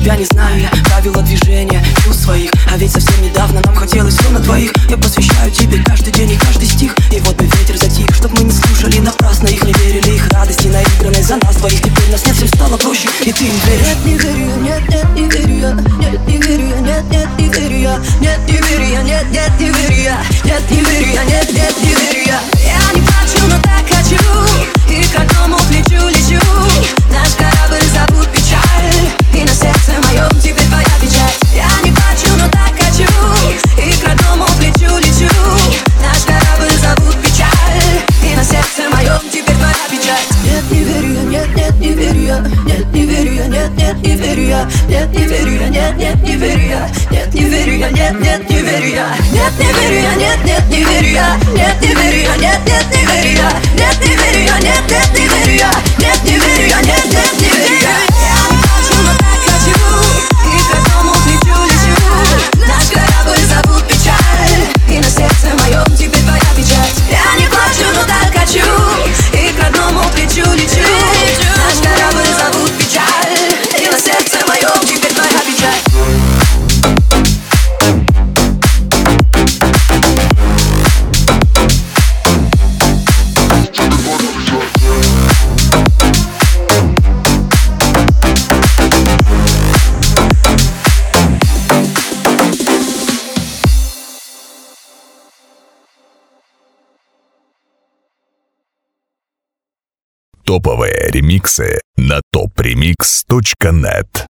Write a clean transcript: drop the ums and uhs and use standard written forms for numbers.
тебя не знаю я правила движения чувств своих, а ведь совсем недавно нам хотелось все на двоих. Я посвящаю тебе каждый день и каждый стих. И вот бы ветер затих, чтоб мы не слушали напрасно их, не верили их радости, наигранной за нас двоих. Теперь нас нет, всем стало проще, и ты им веришь. Нет, не верю я, нет, нет, не верю я. Нет, не верю я, нет, нет, не верю я. Нет, не верю я, нет, нет, не верю я. Нет, не верю я, нет, нет, не верю я. Я не плачу, но так хочу, и к одному плечу лечу. Наш корабль зовут печаль, и на сердце моем теперь твоя печать. Я не плачу, но так хочу, и к родному плечу лечу. Наш корабль зовут печаль, и на сердце моем теперь твоя печать. Нет, не верю я, нет, нет, не верю я. Нет, не верю я, нет, нет, не верю я. Нет, не верю я, нет, нет, не верю я. Нет, не верю я, нет, нет, не верю я. Нет, не верю я, нет, нет, не верю я. Нет, не верю я, нет, нет, не верю я. Нет, не верю я, нет, нет, не верю я. Нет, не верю я, нет, нет, не верю я. Я не плачу, но так хочу, и к одному плечу лечу. Наш корабль зовут печаль, и на сердце моем теперь твоя печать. Я не плачу, но так хочу, и к родному плечу лечу. Наш корабль зовут печаль, и на сердце моем теперь твоя печать. Топовые ремиксы на topremix.net.